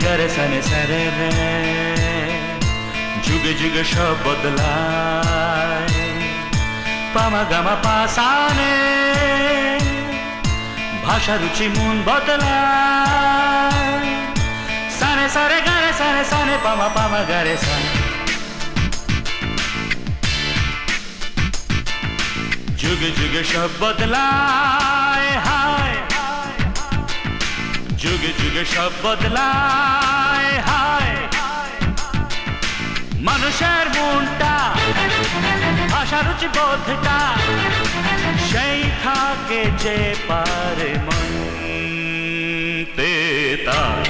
গরে সনে সরে রে যুগে যুগে সব বদলায় পামা গামা পাসানে ভাষা রুচি মন বদলায় সনে সরে গরে সনে সনে পামা পামা গরে সনে যুগে যুগে সব বদলায় হায় যুগে যুগে সব বদলায় হায় মানুষের মনটা ভাষা রুচি বোধটা সেই থাকে যে পারে মানতে তার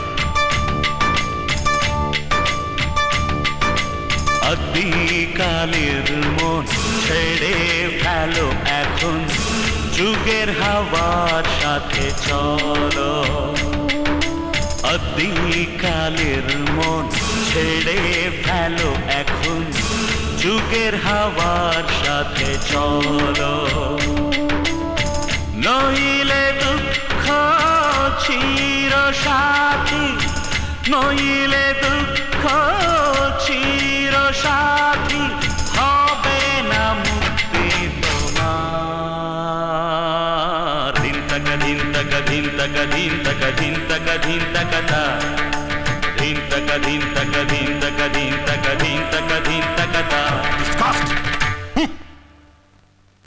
আদিকালের মন ছেড়ে ফেলো এখন যুগের হাওয়ার সাথে চলো আদিকালের মন ছেড়ে ফেলো এখন যুগের হাওয়ার সাথে চলো নইলে দুঃখ চির সাথী নইলে দুঃখ চির সাথী হবে না মুক্তি তোমার দিন তকা দিন তকা দিন তকা দিন তকা দিন তকা দিন তকা তা দিন তকা দিন তকা দিন তকা দিন তকা দিন তকা দিন তকা তা